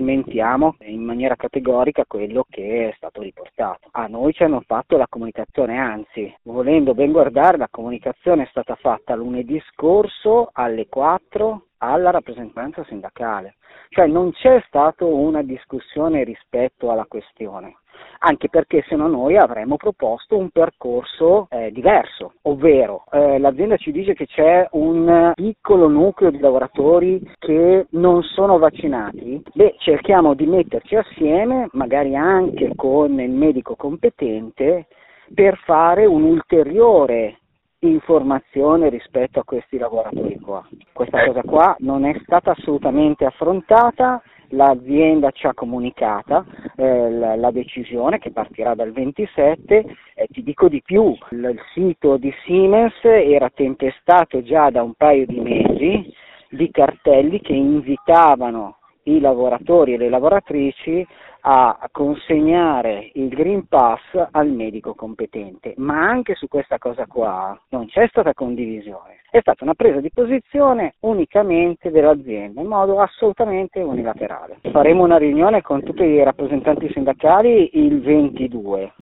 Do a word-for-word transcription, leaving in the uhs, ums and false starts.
smentiamo in maniera categorica quello che è stato riportato. A noi ci hanno fatto la comunicazione, anzi, volendo ben guardare, la comunicazione è stata fatta lunedì scorso alle quattro alla rappresentanza sindacale, cioè non c'è stata una discussione rispetto alla questione, anche perché se no noi avremmo proposto un percorso eh, diverso, ovvero eh, l'azienda ci dice che c'è un piccolo nucleo di lavoratori che non sono vaccinati, beh, cerchiamo di metterci assieme, magari anche con il medico competente, per fare un'ulteriore informazione rispetto a questi lavoratori qua. Questa cosa qua non è stata assolutamente affrontata, l'azienda ci ha comunicata eh, la, la decisione che partirà dal ventisette, eh, ti dico di più, il, il sito di Siemens era tempestato già da un paio di mesi di cartelli che invitavano i lavoratori e le lavoratrici a consegnare il Green Pass al medico competente, ma anche su questa cosa qua non c'è stata condivisione, è stata una presa di posizione unicamente dell'azienda in modo assolutamente unilaterale. Faremo una riunione con tutti i rappresentanti sindacali il ventidue,